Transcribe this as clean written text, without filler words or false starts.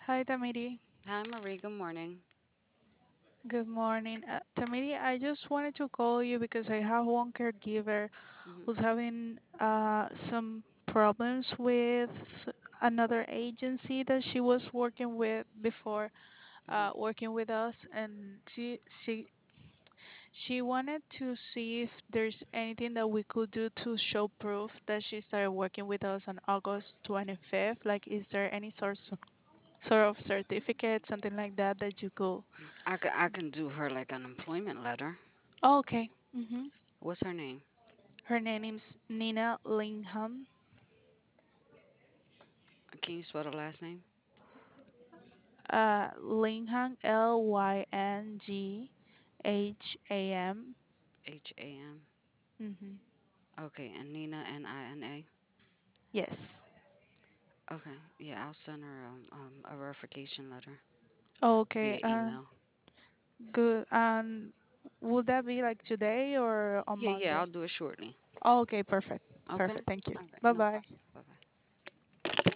Hi, Tamiri. Hi, Marie. Good morning. Good morning. Tamiri, I just wanted to call you because I have one caregiver Hmm. who's having some problems with another agency that she was working with before Hmm. working with us, and she wanted to see if there's anything that we could do to show proof that she started working with us on August 25th. Like, is there any sort of certificate, something like that, that you could? I can do her like an employment letter. Oh, okay. What's her name? Her name is Nina Lingham. Can you spell the last name? Lingham, Lyngham. Ham. Mm-hmm. Okay, and Nina, Nina. Yes. Okay, yeah, I'll send her a verification letter Okay. via email. Good. And would that be like today or on Yeah, I'll Monday? do it shortly. Oh, okay. Perfect. Okay? Perfect. Thank you. All right, Bye no bye. problem. Bye bye.